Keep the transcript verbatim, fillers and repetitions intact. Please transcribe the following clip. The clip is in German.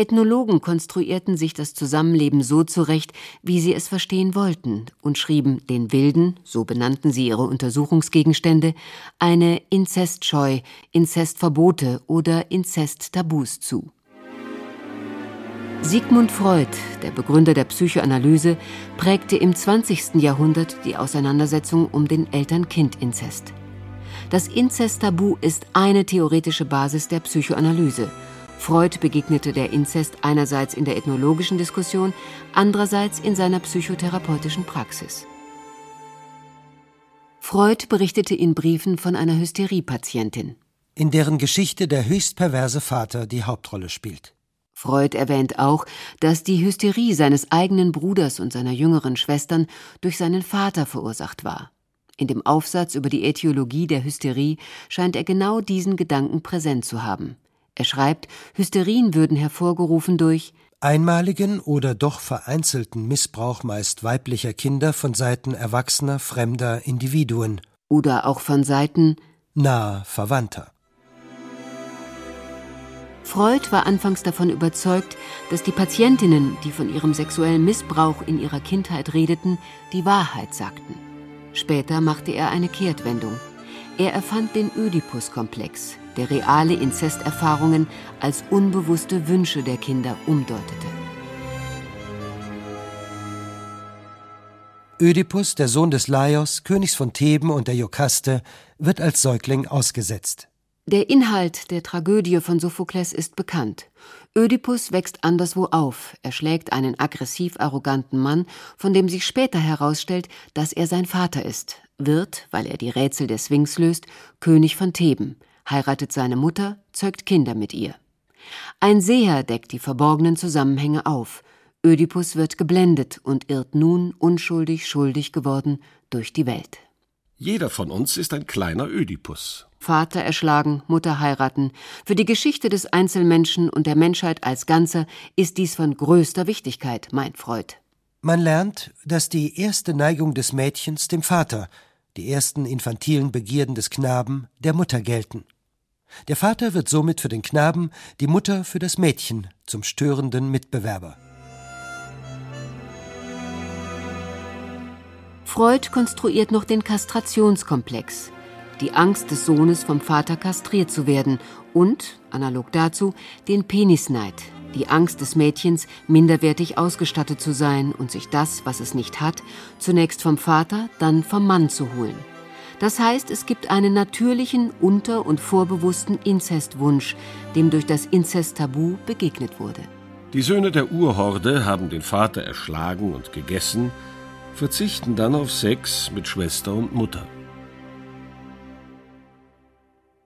Ethnologen konstruierten sich das Zusammenleben so zurecht, wie sie es verstehen wollten, und schrieben den Wilden, so benannten sie ihre Untersuchungsgegenstände, eine Inzestscheu, Inzestverbote oder Inzesttabus zu. Sigmund Freud, der Begründer der Psychoanalyse, prägte im zwanzigsten Jahrhundert die Auseinandersetzung um den Eltern-Kind-Inzest. Das Inzesttabu ist eine theoretische Basis der Psychoanalyse. Freud begegnete der Inzest einerseits in der ethnologischen Diskussion, andererseits in seiner psychotherapeutischen Praxis. Freud berichtete in Briefen von einer Hysteriepatientin, in deren Geschichte der höchst perverse Vater die Hauptrolle spielt. Freud erwähnt auch, dass die Hysterie seines eigenen Bruders und seiner jüngeren Schwestern durch seinen Vater verursacht war. In dem Aufsatz über die Ätiologie der Hysterie scheint er genau diesen Gedanken präsent zu haben. Er schreibt, Hysterien würden hervorgerufen durch einmaligen oder doch vereinzelten Missbrauch meist weiblicher Kinder von Seiten erwachsener, fremder Individuen oder auch von Seiten naher Verwandter. Freud war anfangs davon überzeugt, dass die Patientinnen, die von ihrem sexuellen Missbrauch in ihrer Kindheit redeten, die Wahrheit sagten. Später machte er eine Kehrtwendung. Er erfand den Ödipus-Komplex, der reale Inzesterfahrungen als unbewusste Wünsche der Kinder umdeutete. Ödipus, der Sohn des Laios, Königs von Theben und der Iokaste, wird als Säugling ausgesetzt. Der Inhalt der Tragödie von Sophokles ist bekannt. Ödipus wächst anderswo auf. Er schlägt einen aggressiv-arroganten Mann, von dem sich später herausstellt, dass er sein Vater ist, wird, weil er die Rätsel der Sphinx löst, König von Theben, heiratet seine Mutter, zeugt Kinder mit ihr. Ein Seher deckt die verborgenen Zusammenhänge auf. Ödipus wird geblendet und irrt nun, unschuldig schuldig geworden, durch die Welt. Jeder von uns ist ein kleiner Ödipus. Vater erschlagen, Mutter heiraten. Für die Geschichte des Einzelmenschen und der Menschheit als Ganzer ist dies von größter Wichtigkeit, meint Freud. Man lernt, dass die erste Neigung des Mädchens dem Vater, die ersten infantilen Begierden des Knaben der Mutter gelten. Der Vater wird somit für den Knaben, die Mutter für das Mädchen zum störenden Mitbewerber. Freud konstruiert noch den Kastrationskomplex, die Angst des Sohnes vom Vater kastriert zu werden und, analog dazu, den Penisneid, die Angst des Mädchens, minderwertig ausgestattet zu sein und sich das, was es nicht hat, zunächst vom Vater, dann vom Mann zu holen. Das heißt, es gibt einen natürlichen, unter- und vorbewussten Inzestwunsch, dem durch das Inzesttabu begegnet wurde. Die Söhne der Urhorde haben den Vater erschlagen und gegessen, verzichten dann auf Sex mit Schwester und Mutter.